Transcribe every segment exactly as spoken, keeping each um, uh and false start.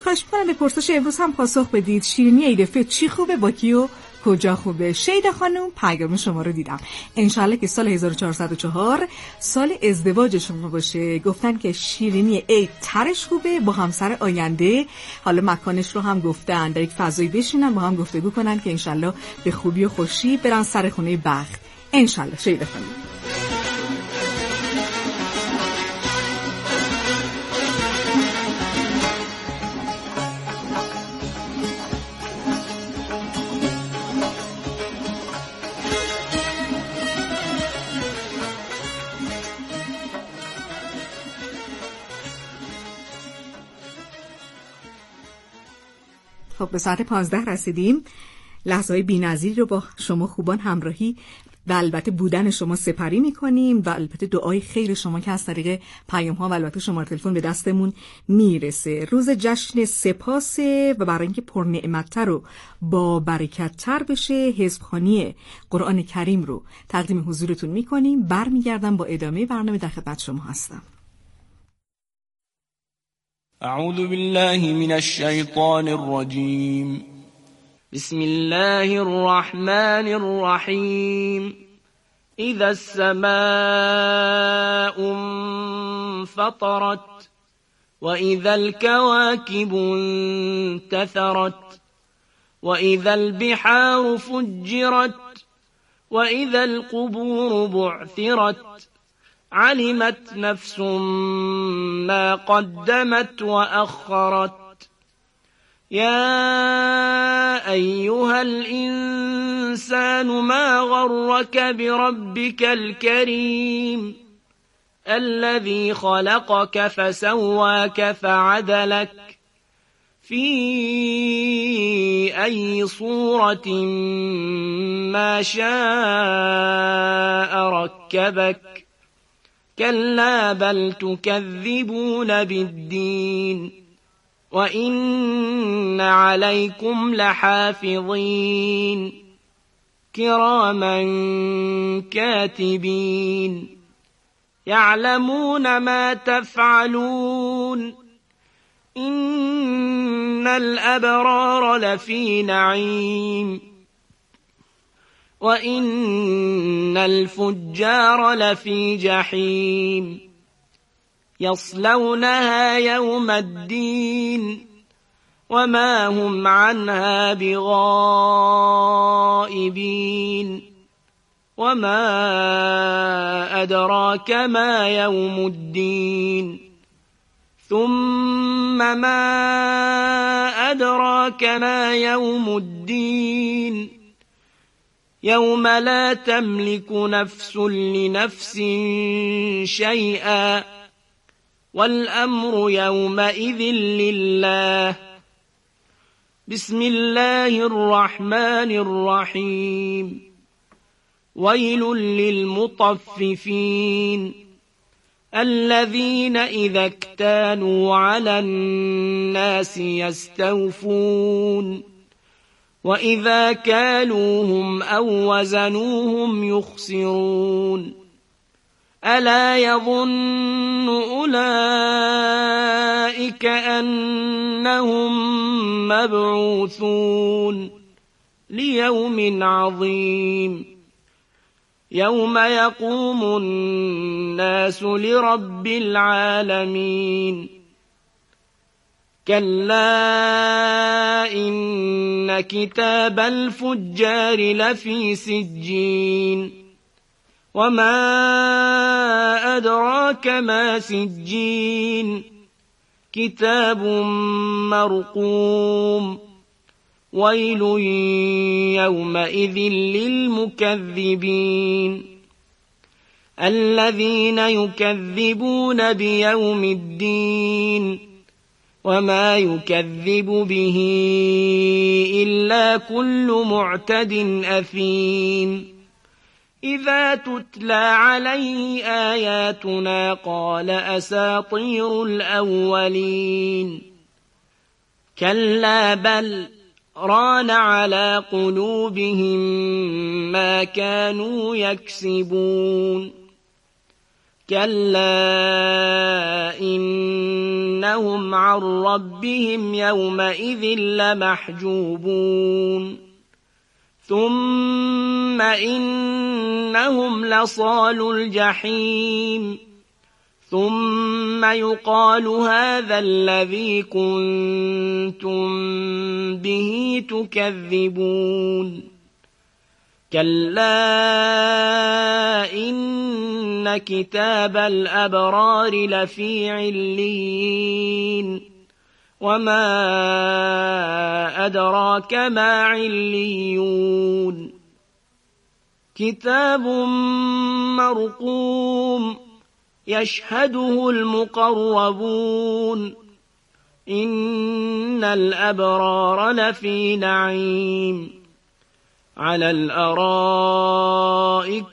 خواهش می‌کنم به پرسش امروز هم پاسخ بدید. شیرینی عید فطر چی خوبه، با کی و کجا خوبه؟ شیدا خانم پیام شما رو دیدم. انشالله که سال هزار و چهارصد و چهار سال ازدواج شما باشه. گفتن که شیرینی عید ترش خوبه، با همسر آینده حالا مکانش رو هم گفتن، در یک فضایی بشینن با هم گفتگو کنن که انشالله به خوبی و خوشی برن سر خونه بخت. انشالله. شیدا خانم خب به ساعت پانزده رسیدیم. لحظه های بی‌نظیری رو با شما خوبان همراهی و البته بودن شما سپری می‌کنیم و البته دعای خیر شما که از طریق پیام‌ها و البته شماره تلفن به دستمون میرسه. روز جشن سپاسه و برای اینکه پرنعمت‌تر و با برکت‌تر بشه حزبخوانی قرآن کریم رو تقدیم حضورتون می‌کنیم. برمیگردم با ادامه برنامه، در خدمت شما هستم. اعوذ بالله من الشیطان الرجیم. بسم الله الرحمن الرحیم. اذا السماء انفطرت واذا الكواكب انتثرت واذا البحار فجرت واذا القبور بعثرت علمت نفس ما قدمت وأخرت. يا أيها الإنسان ما غرك بربك الكريم الذي خلقك فسواك فعدلك في أي صورة ما شاء ركبك كلا بل تكذبون بالدين وإن عليكم لحافظين كراما كاتبين يعلمون ما تفعلون إن الأبرار لفي نعيم وإن الفجار لفي جحيم يصلونها يوم الدين وما هم عنها بغائبين وما أدراك ما يوم الدين ثم ما أدراك ما يوم الدين يوم لا تملك نفس لنفس شيئا والأمر يومئذ لله. بسم الله الرحمن الرحيم. ويل للمطففين الذين إذا اكتالوا على الناس يستوفون وإذا كالوهم أو وزنوهم يخسرون. ألا يظن أولئك أنهم مبعوثون ليوم عظيم يوم يقوم الناس لرب العالمين. كلا إن كتاب الفجار لفي سجين وما أدراك ما سجين كتاب مرقوم ويل يومئذ للمكذبين الذين يكذبون بيوم الدين وما يكذب به إلا كل معتد أثيم. إذا تتلى عليه آياتنا قال أساطير الأولين كلا بل ران على قلوبهم ما كانوا يكسبون. كلا إنهم عن ربهم يومئذ لمحجوبون ثم إنهم لصالو الجحيم ثم يقال هذا الذي كنتم به تكذبون كلا إن كتاب الأبرار لفي عليين وما أدراك ما عليون كتاب مرقوم يشهده المقربون إن الأبرار لفي نعيم على الأرائك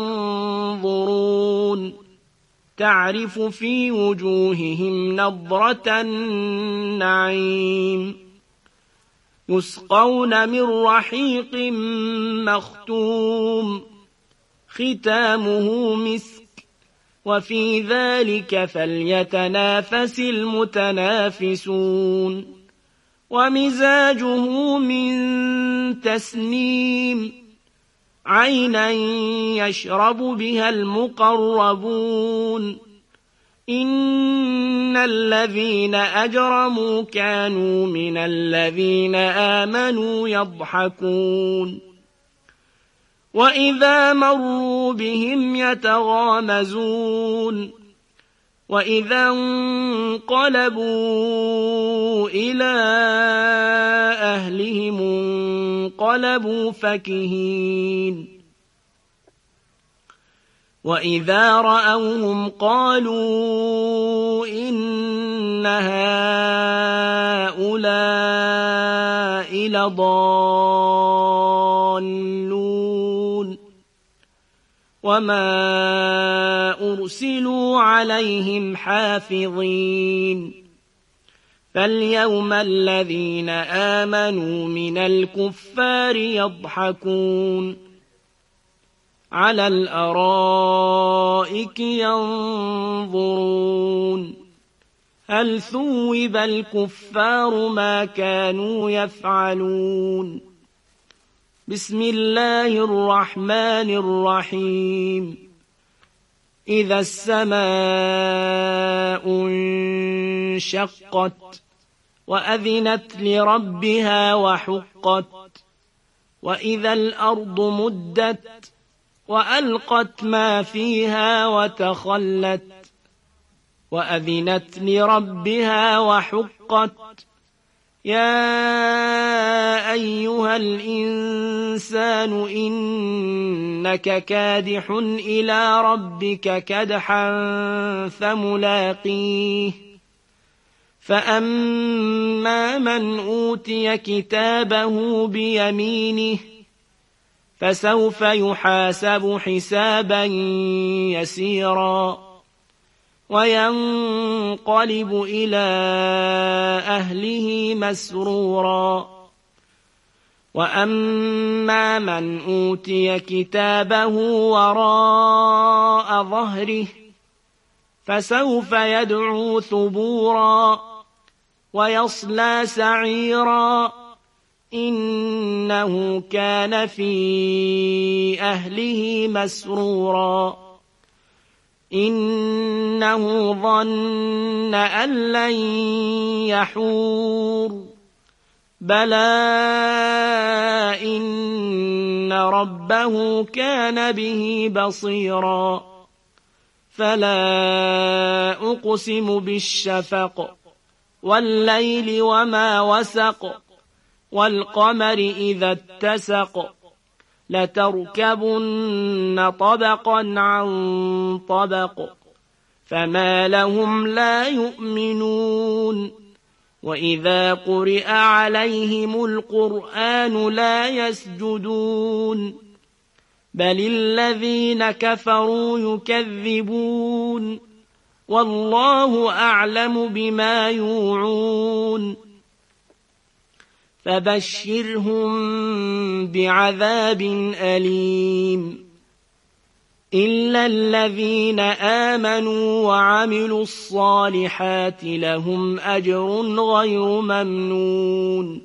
ينظرون تعرف في وجوههم نضرة النعيم يسقون من رحيق مختوم ختامه مسك وفي ذلك فليتنافس المتنافسون ومزاجه من تسنيم عينا يشرب بها المقربون إن الذين أجرموا كانوا من الذين آمنوا يضحكون وإذا مروا بهم يتغامزون وإذا انقلبوا إلى أهلهم انقلبوا فكهين وإذا رأوهم قالوا إن هؤلاء لضالون وما أرسلوا عليهم حافظين فاليوم الذين آمنوا من الكفار يضحكون على الأرائك ينظرون هل ثوب الكفار ما كانوا يفعلون بسم الله الرحمن الرحيم إذا السماء انشقت وأذنت لربها وحقت وإذا الأرض مدت وألقت ما فيها وتخلت وأذنت لربها وحقت يا أيها الإنسان إنك كادح إلى ربك كدحا فملاقيه فأما من أوتي كتابه بيمينه فسوف يحاسب حسابا يسيرا وينقلب إلى أهله مسرورا وأما من أوتي كتابه وراء ظهره فسوف يدعو ثبورا ويصلى سعيرا إنه كان في أهله مسرورا إنه ظن أن لن يحور بلى إن ربه كان به بصيرا فلا أقسم بالشفق والليل وما وسق والقمر إذا اتسق لتركبن طبقا عن طبق فما لهم لا يؤمنون وإذا قرئ عليهم القرآن لا يسجدون بل الذين كفروا يكذبون والله أعلم بما يوعون فبشرهم بعذاب أليم إلا الذين آمنوا وعملوا الصالحات لهم أجر غير ممنون.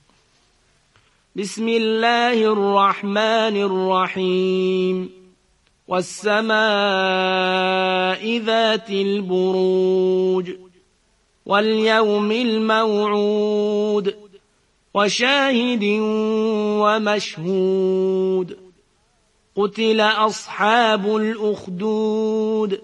بسم الله الرحمن الرحيم. والسماء ذات البروج واليوم الموعود وشاهد ومشهود. قتل أصحاب الأخدود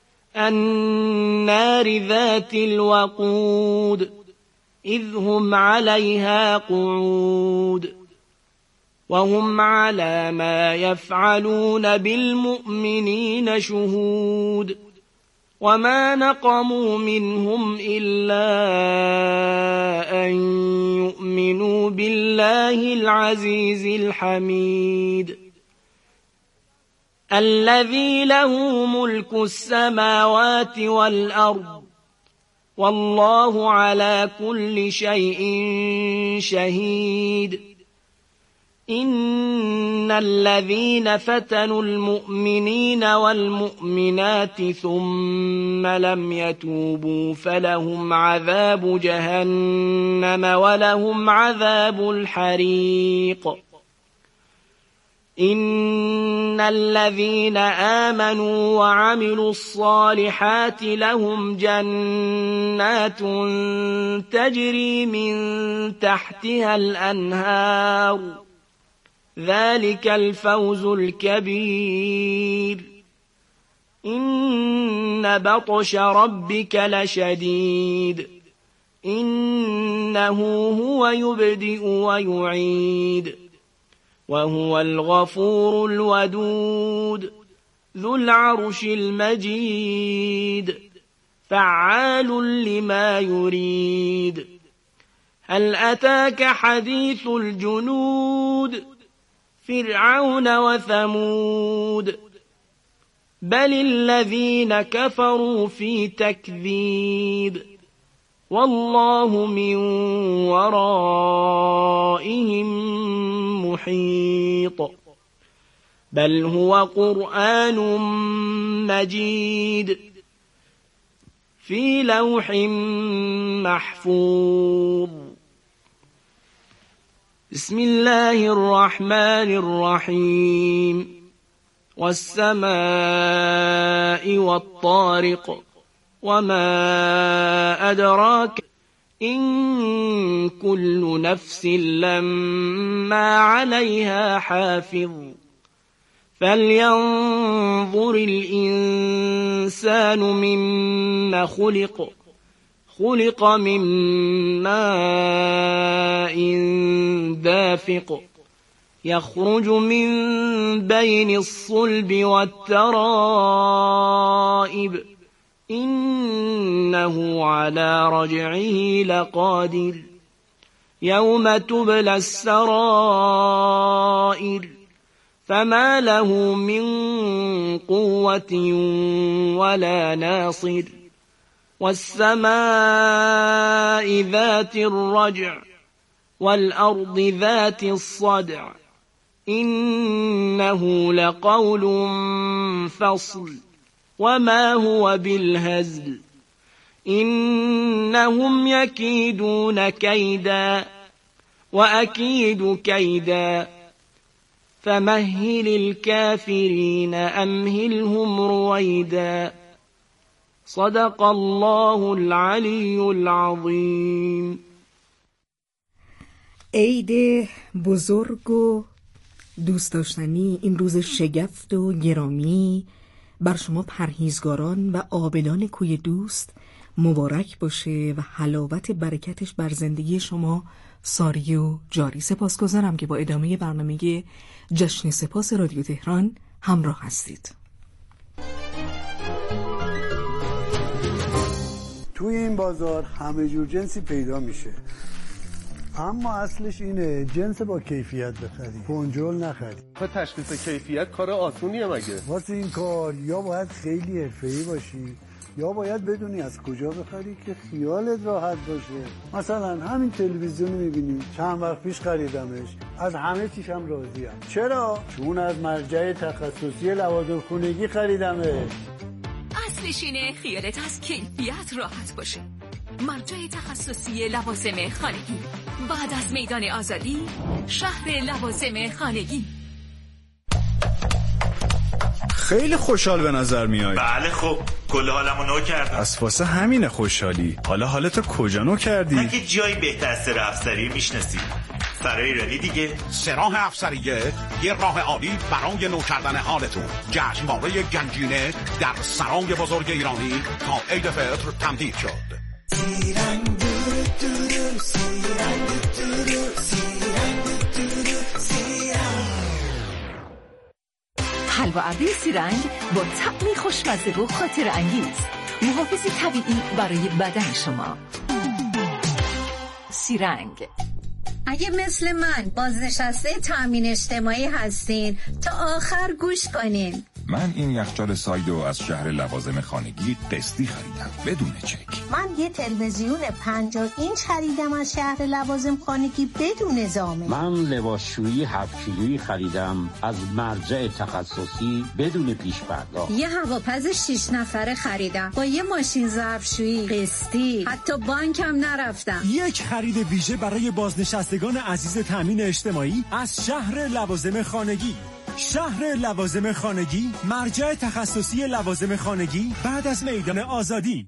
النار ذات الوقود إذ هم عليها قعود وهم على ما يفعلون بالمؤمنين شهود. وما نقموا منهم إلا أن يؤمنوا بالله العزيز الحميد الذي له ملك السماوات والأرض والله على كل شيء شهيد. إن الذين فتنوا المؤمنين والمؤمنات ثم لم يتوبوا فلهم عذاب جهنم ولهم عذاب الحريق. إن الذين آمنوا وعملوا الصالحات لهم جنات تجري من تحتها الأنهار ذلك الفوز الكبير. إن بطش ربك لشديد إنه هو يبدئ ويعيد وهو الغفور الودود ذو العرش المجيد فعال لما يريد. هل أتاك حديث الجنود فرعون وثمود بل الذين كفروا في تكذيب والله من ورائهم محيط. بل هو قرآن مجيد في لوح محفوظ. بسم الله الرحمن الرحيم. والسماء والطارق وما أدراك إن كل نفس لما عليها حافظ. فلينظر الإنسان مما خلق خلق من ماء دافق يخرج من بين الصلب والترائب إنه على رجعه لقادر. يوم تبلى السرائر فما له من قوة ولا ناصر. والسماء ذات الرجع والأرض ذات الصدع إنه لقول فصل وما هو بالهزل. إنهم يكيدون كيدا وأكيد كيدا فمهل الكافرين أمهلهم رويدا. صدق الله العلی العظیم. عید بزرگ و دوست داشتنی، این روز شگفت و گرامی بر شما پرهیزگاران و عابدان کوی دوست مبارک باشه و حلاوت برکتش بر زندگی شما ساری و جاری. سپاسگزارم که با ادامه برنامه جشن سپاس رادیو تهران همراه هستید. توی این بازار همه جور جنسی پیدا میشه، اما اصلش اینه جنس با کیفیت بخری، کنجول نخری. تا تشخیص کیفیت کار آسونیه مگه؟ واسه این کار یا باید خیلی حرفه‌ای باشی یا باید بدونی از کجا بخری که خیالت راحت باشه. مثلا همین تلویزیون میبینی چند وقت پیش خریدمش، از همه چیشم راضیم. چرا؟ چون از مرجع تخصصی لوازم خونگی خریدمش. اصلش اینه خیالت از کیفیت راحت باشه. مرجع تخصصی لوازم خانگی، بعد از میدان آزادی، شهر لوازم خانگی. خیلی خوشحال به نظر میای. بله خب کل حالمو نو کردم. از واسه همینه خوشحالی. حالا حالتو کجا نو کردی؟ اگه جایی بهتر از سر افسری میشناسی. سرای ایرانی دیگه. سراح افسریه یه راه عالی برای نو کردن حالتون. جشنواره گنجینه در سرای بزرگ ایرانی تا عید فطر تمدید شد. حلوا ابری سیرنگ با طعمی خوشمزه و خاطر انگیز، محافظ طبیعی برای بدن شما. سیرنگ. اگه مثل من بازنشسته تامین اجتماعی هستین تا آخر گوش کنین. من این یخچال سایدو از شهر لوازم خانگی قسطی خریدم بدون چک. من یه تلویزیون پنجاه اینچ خریدم از شهر لوازم خانگی بدون زامن. من لباسشویی هفت کیلویی خریدم از مرجع تخصصی بدون پیش پرداخت. یه هواپز شش نفره خریدم با یه ماشین ظرفشویی قسطی، حتی بانکم نرفتم. یک خرید ویژه برای بازنشستگان عزیز تامین اجتماعی از شهر لوازم خانگی. شهر لوازم خانگی، مرجع تخصصی لوازم خانگی بعد از میدان آزادی.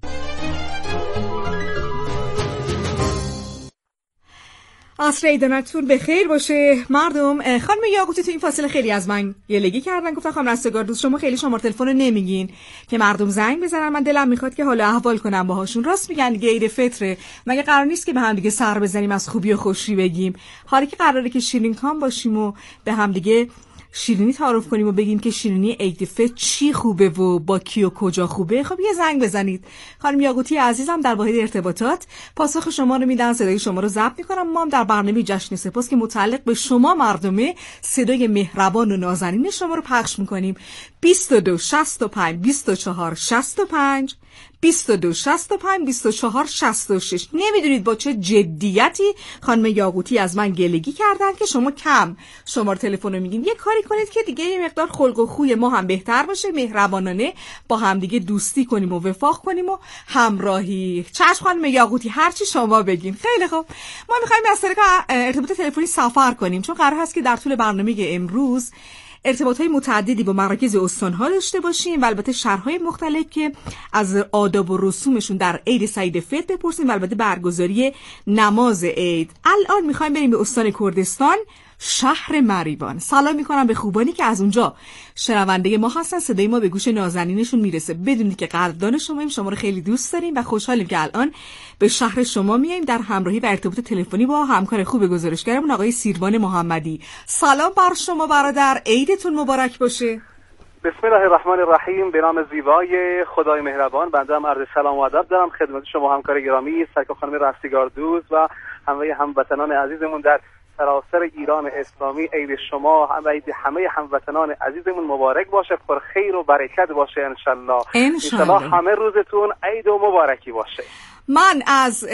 عصر عیدانتون به خیر باشه مردم. خانم یاقوتی تو این فاصله خیلی از من گلگی کردن، گفتن خانم رستگار دوست شما خیلی شماره تلفن رو نمیگین که مردم زنگ بزنن، من دلم میخواد که حالا احوال کنم باهاشون. راست میگن دیگه، عید فطره، مگه قرار نیست که به هم دیگه سر بزنیم از خوبی و خوشی بگیم؟ حالا که قراره که شیرین کام باشیم و به هم دیگه شیرینی تعارف کنیم و بگیم که شیرینی عید فطر چی خوبه و با کی و کجا خوبه، خب یه زنگ بزنید. خانم یاقوتی عزیزم در واحد ارتباطات پاسخ شما رو میدن، صدای شما رو ضبط میکنم. ما هم در برنامه جشن سپاس که متعلق به شما مردمه صدای مهربان و نازنین شما رو پخش میکنیم. بیست و دو شصت و پنج بیست و چهار شصت و پنج بیست و دو شصت و پنج بیست و چهار شصت و شش. نمیدونید با چه جدیتی خانم یاقوتی از من گلگی کردن که شما کم شماره تلفن رو میگین. یه کاری کنید که دیگه یه مقدار خلق و خوی ما هم بهتر باشه، مهربانانه با هم دیگه دوستی کنیم و وفاق کنیم و همراهی. چشم خانم یاقوتی، هر چی شما بگین. خیلی خوب، ما میخوایم از طریق ارتباط تلفنی سفر کنیم، چون قرار هست که در طول برنامه امروز ارتباطهای متعددی با مراکز استان‌ها داشته باشیم و البته شهرهای مختلف که از آداب و رسومشون در عید سعید فطر بپرسیم و البته برگزاری نماز عید. الان میخوایم بریم به استان کردستان، شهر مریوان. سلام میکنم به خوبانی که از اونجا شنونده ما هستن، صدای ما به گوش نازنینشون میرسه. بدونید که قدردان شماییم، شما رو خیلی دوست داریم و خوشحالیم که الان به شهر شما میایم در همراهی و ارتباط تلفنی با همکار خوب گزارشگرمون آقای سیروان محمدی. سلام بر شما برادر، عیدتون مبارک باشه. بسم الله الرحمن الرحیم. به نام زیبای خدای مهربان بنده هم عرض سلام و ادب دارم خدمت شما همکار گرامی سرکار خانم رستگار دوست و همه هموطنان عزیزمون در سراسر ایران اسلامی. عید شما و عید همه هموطنان عزیزمون مبارک باشه، پر خیر و برکت باشه انشالله. انشالله همه روزتون عید و مبارکی باشه. من از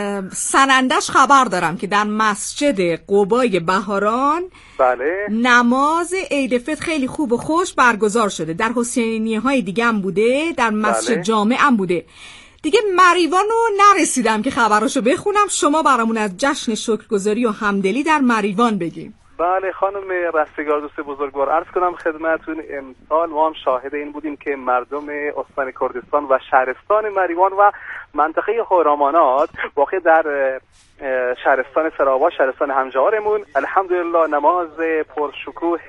سنندش خبر دارم که در مسجد قبای بهاران بله نماز عید فطر خیلی خوب و خوش برگزار شده. در حسینیه های دیگه هم بوده، در مسجد بله. جامع هم بوده. دیگه مریوان رو نرسیدم که خبراشو بخونم، شما برامون از جشن شکرگزاری و همدلی در مریوان بگیم. بله خانم رستگار دوست بزرگوار، عرض کنم خدمتتون امسال ما هم شاهد این بودیم که مردم استان کردستان و شهرستان مریوان و منطقه هورامانات واقع در شهرستان سراوا، شهرستان همجارمون، الحمدلله نماز پرشکوه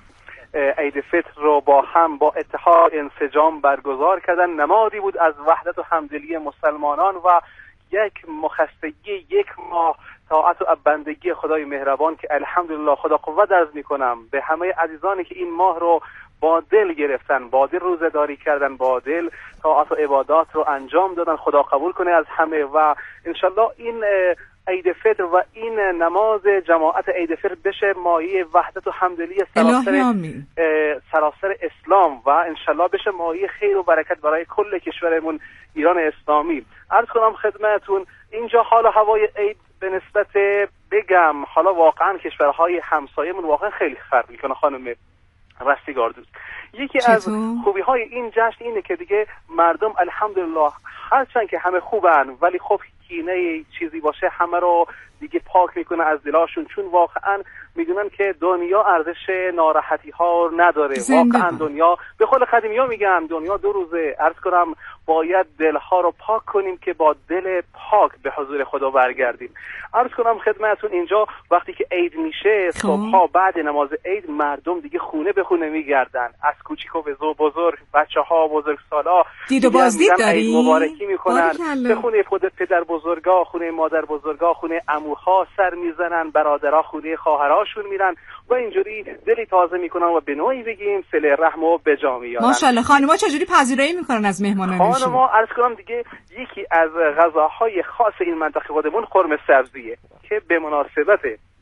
عید فطر رو با هم با اتحاد انسجام برگزار کردن. نمادی بود از وحدت و همدلی مسلمانان و یک مخستگی یک ماه طاعت و بندگی خدای مهربان که الحمدلله خدا قوت عرض میکنم به همه عزیزانی که این ماه رو با دل گرفتن، با دل روزه داری کردن، با دل طاعت و عبادات رو انجام دادن. خدا قبول کنه از همه و انشالله این عید فطر و این نماز جماعت عید فطر بشه مایه وحدت و همدلی سراسر سراسر اسلام و انشالله بشه مایه خیر و برکت برای کل کشورمون ایران اسلامی. عرض کنم خدمتون اینجا حال و هوای عید به نسبت بگم حالا واقعا کشورهای همسایه‌مون واقعا خیلی فرق میکنه خانم رستگار دوست. یکی چطور؟ از خوبی های این جشن اینه که دیگه مردم الحمدلله هرچند که همه خوبن ولی خب کینه چیزی باشه همه رو دیگه پاک میکنه از دلاشون، چون واقعا میدونن که دنیا ارزش ناراحتی ها نداره. واقعا دنیا به قول قدیمی ها میگن دنیا دو روزه. عرض کنم باید دلها رو پاک کنیم که با دل پاک به حضور خدا برگردیم. عرض کنم خدمتتون اینجا وقتی که عید میشه صبحا بعد نماز عید مردم دیگه خونه به خونه میگردن، از کوچیک و بزرگ، بچه‌ها، بزرگسالا دید و بازدید داری؟ مبارکی میکنن به خونه خود پدر بزرگا، خونه مادر بزرگا، خونه عموها سر میزنن، برادرها خونه خواهراشون میرن و اینجوری دلی تازه میکنن و به نوعی بگیم صله رحم و به جا میارن. ماشاءالله. خانم‌ها چجوری پذیرایی میکنن از مهمانانشون؟ خانم‌ها عرض کنم دیگه یکی از غذاهای خاص این منطقه خودمون خرم سبزیه که به مناسبت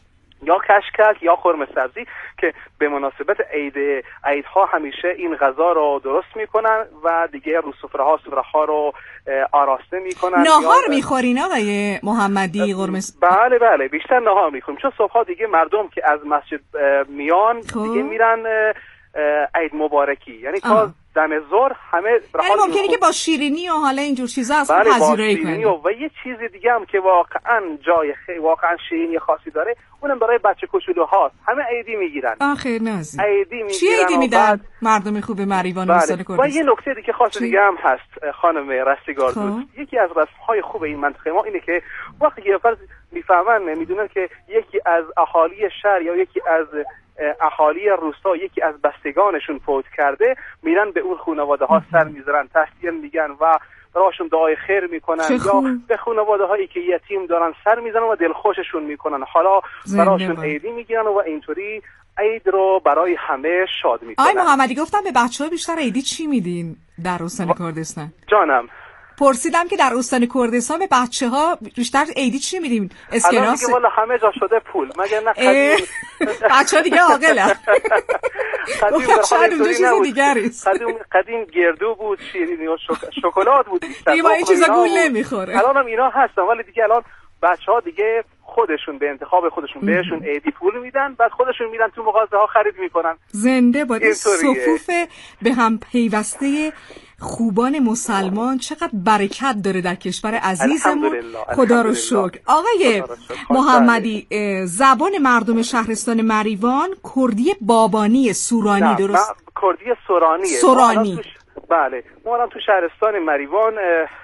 یا کشکک یا خرم سبزی که به مناسبت عید عیدها همیشه این غذا رو درست میکنن و دیگه رو سفره ها سفره ها رو آراسته میکنن. ناهار میخورین آقای محمدی قرمه؟ بله بله بیشتر ناهار میخوریم، چون صبحا دیگه مردم که از مسجد میان دیگه میرن عید مبارکی، یعنی تا دم ظهر همه یعنی ممکنه که با شیرینی و حالا اینجور چیزا اصلا بله پذیرایی کنن. و یه چیز دیگه هم که واقعا جای خیلی واقعا شیرینی خاصی داره اونم برای بچه کوچولوهاست. همه عیدی میگیرن. آخه نازی عیدی میگیرن. چی عیدی میدن مردم خوب مریوان بله. استان کردستان؟ و یه نکته دیگه خاص دیگه هم هست خانم رستگار دوست. یکی از رسم‌های خوب این منطقه ما اینه که وقتی که فرض میفهمن میدونن که یکی از اهالی شهر یا یکی از اهالی روستا یکی از بستگانشون فوت کرده، میرن به اون خانواده ها سر میذارن، تحسین میگن و براشون دعای خیر میکنن، یا به خانواده هایی که یتیم دارن سر میزنن و دلخوششون میکنن، حالا براشون عیدی میگیرن و اینطوری عید رو برای همه شاد میکنن. آی محمدی گفتم به بچه‌ها بیشتر عیدی چی میدین در استان کردستان؟ جانم پرسیدم که در استان کردستان به بچه‌ها بیشتر عیدی چی میدیم؟ اسکناس؟ الان دیگه والا همه جا شده پول، مگر نه قدیم بچه‌ها دیگه عاقلن. قدیم شاید اونجا چیز دیگری است. قدیم قدیم گردو بود، شیرینی و شکلات بود بیشتر. دیگه این چیزا گول نمیخوره. الان هم اینا هستن ولی دیگه الان بچه‌ها دیگه خودشون به انتخاب خودشون بهشون عیدی پول میدن، بعد خودشون میرن تو مغازه ها خرید میکنن. زنده باد صفوف به هم پیوسته خوبان مسلمان چقدر برکت داره در کشور عزیزمون. خدا رو شکر. آقای محمدی زبان مردم شهرستان مریوان کردی بابانی سورانی درست؟ کردی سورانیه. سورانی. بله ما الان تو شهرستان مریوان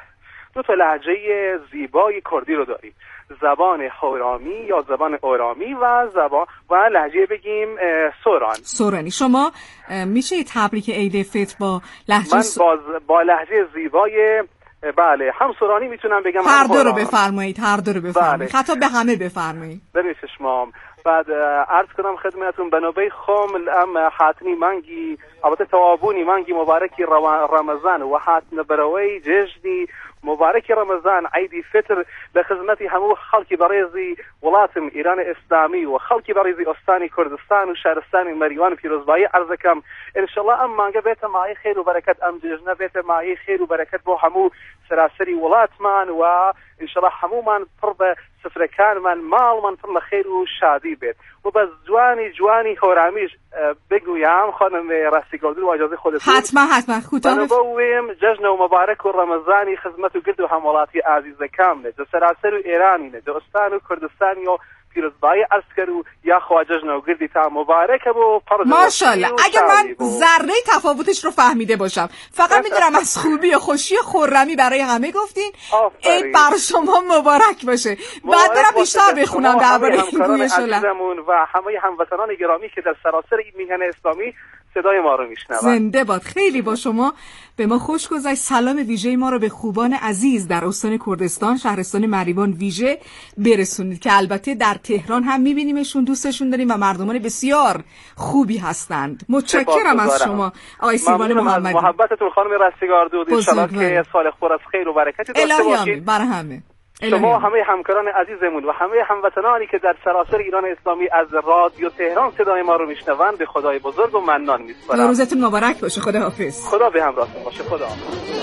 دو تا لهجه زیبای کردی رو داریم، زبان هورامی یا زبان اورامی و زبان و لهجه بگیم سوران. سورانی. شما میشه تبریک عید فطر با لهجه من س... با, با لهجه زیبای بله هم سورانی میتونم بگم، هر دو رو بفرمایید، هر دو رو بفرمایید، بله. حتی به همه بفرمایید. ببین چشمام. بعد عرض کنم خدمتون بنوبه خوم الام حاتنی منگی البته توابونی منگی مبارکی رمضان و حاتن بروی جشنی مبارک رمضان عيد فطر لخدمتي همو خلقي بريزي ولاتم إيران إسلامي وخلقي بريزي أستاني كردستان وشهرستان مريوان في رزباي عرضكم إن شاء الله أم مانجا بيت معي خير وبركة أم ججنا بيت معي خير وبركة بو همو سراسري ولات من وإن شاء الله همو من فرض سفر كان من مال من فرض خير وشادي بيت وبس جواني جواني هوراميش بگویم خانم رستگاردو و اجازه خودتون حتما حتما کوتاه بنویم جشن و مبارک و رمضانی خدمت و گرد و همولاتی عزیز کامله جو سراسر و ایرانی نه جو استان و کردستانی و پیروزبای عرض کرو یا خوا جشن و گردی تا مبارک و ماشاءالله. اگه من ذره تفاوتش رو فهمیده باشم فقط میدونم از خوبی و خوشی و خرمی برای همه گفتین. عید بر شما مبارک باشه. بعد برم بیشتر بخونم درباره این گوی شلم و همه هموطنان گرامی که در سراسر این میهن اسلامی صدای ما رو میشنون. زنده باد. خیلی با شما به ما خوش گذشت. سلام ویژه ما رو به خوبان عزیز در استان کردستان شهرستان مریوان ویژه برسونید که البته در تهران هم میبینیمشون، دوستشون داریم و مردمان بسیار خوبی هستند. متشکرم از شما آقای سیروان محمدی. محبتتون خانم رستگاردو. ان شاء الله که سال پر از خیر و برکتی داشته باشید برای همه. شما همه همکاران عزیزمون و همه هموطنانی که در سراسر ایران اسلامی از رادیو تهران صدای ما رو میشنوند به خدای بزرگ و منان میسپارم. روزتون مبارک باشه. خداحافظ. خدا به همراهتون باشه. خداحافظ.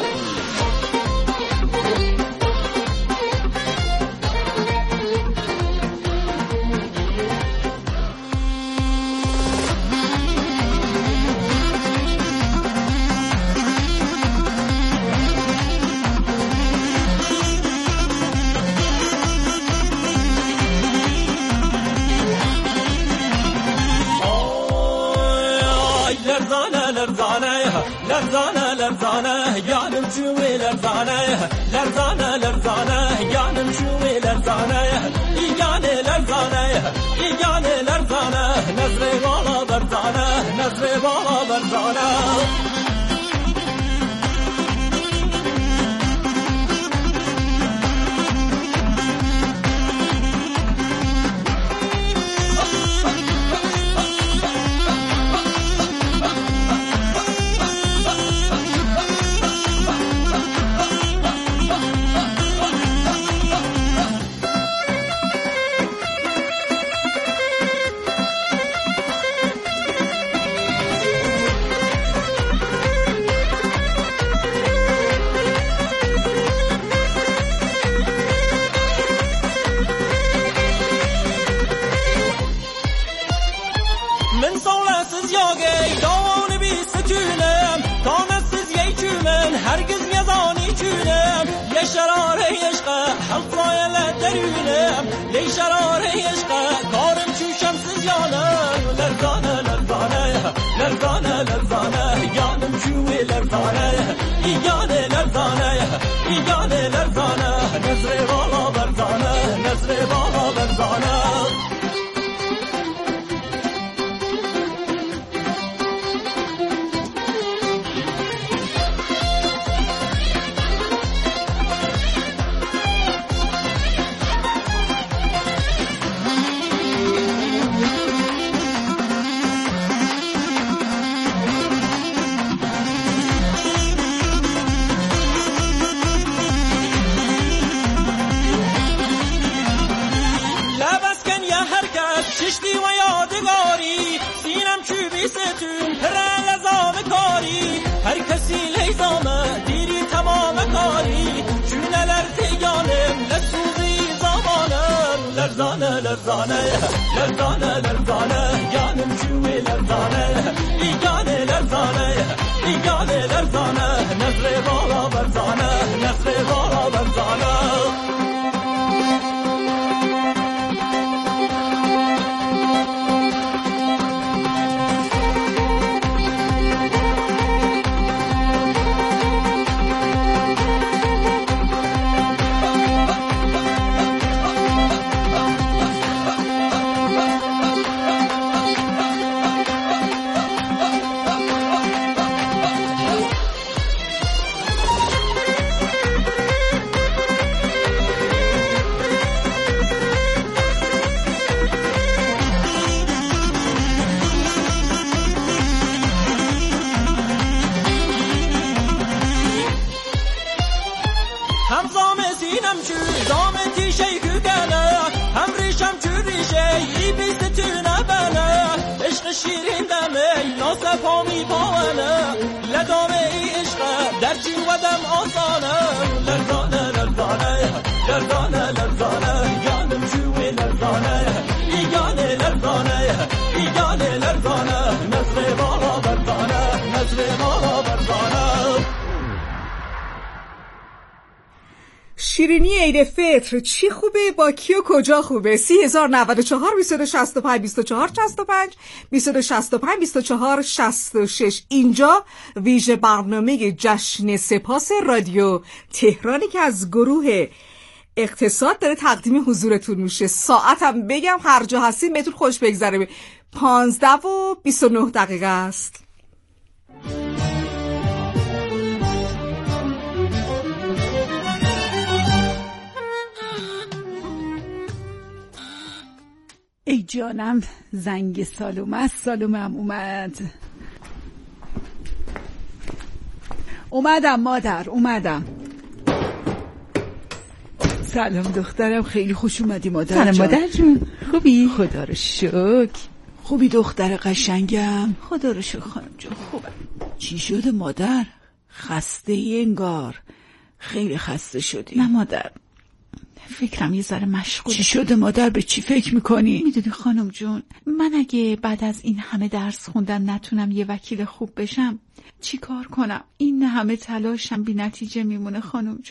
لرزانه لرزانه جانم شوي لرزانه لرزانه لرزانه جانم شوي لرزانه ایجانه لرزانه ایجانه لرزانه نظر بالا برزانه نظر بالا برزانه لی شرار عشق کارم چوشم سزیانه لرزانه لرزانه لرزانه لرزانه جانم شوی لرزانه ایگانه لرزانه ایگانه لرزانه نظر بالا برزانه نظر بالا برزانه ششتی و یادگاری سینم چوبی ستون پرن لزام کاری هر کسی لیزامه دیری تمام کاری چونه لرزیانم لسوزی زمانم لرزانه لرزانه لرزانه لرزانه جانم چوبی لرزانه ایگانه لرزانه ایگانه لرزانه نظر بالا برزانه نظر بالا برزانه شیرین دمه ناسه پامی پاونه لدامه ای عشقه در چین و دم آسانه لرزانه لرزانه لرزانه لرزانه جانم شوی لرزانه ایگانه لرزانه ایگانه لرزانه نظر بالا برزانه نظر بالا برزانه شیرینی عید فطر چی خوبه با کی و کجا خوبه؟ سی هزار نود و چهار بیست و دو شصت و پنج بیست و چهار شصت و پنج بیست و دو شصت و پنج بیست و چهار شصت و شش. اینجا ویژه برنامه جشن سپاس رادیو تهرانی که از گروه اقتصاد داره تقدیم حضورتون میشه. ساعتم بگم هر جا هستین بهتون خوش بگذره. پانزده و بیست و نه دقیقه است. ای جانم زنگ سالومه سالومم اومد اومدم مادر اومدم. سلام دخترم، خیلی خوش اومدی مادر سلام جان. مادر جون، خوبی؟ خدا رو شکر. خوبی دختر قشنگم؟ خدا رو شکر خانم جون خوبم. چی شده مادر؟ خسته ای انگار، خیلی خسته شدی. نه مادر، فکرم یه ذره مشغول. چی شده مادر؟ به چی فکر میکنی؟ میدونی خانم جون، من اگه بعد از این همه درس خوندن نتونم یه وکیل خوب بشم چی کار کنم؟ این همه تلاشم بی نتیجه میمونه خانم جون.